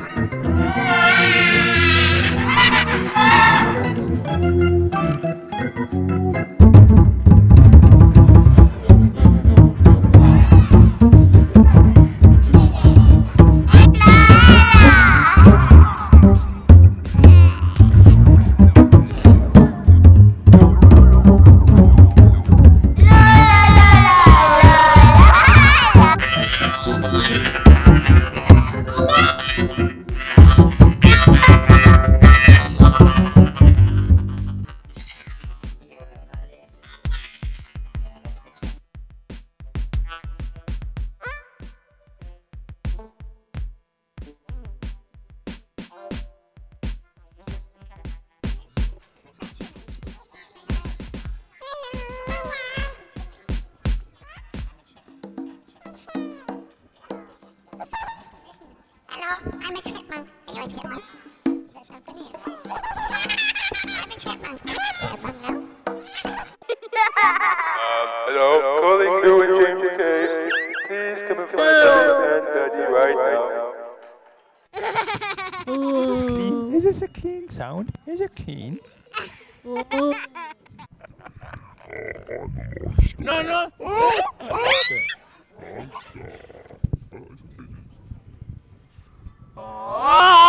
Hello, I'm a chipmunk. Are you a chipmunk? Is that something here? I'm a chipmunk. I'm a chipmunk now. Hello, calling Lou and James K. Please come and find Mommy and Daddy right now. Is this clean? Is this a clean sound? Is it clean? No, no. Oh.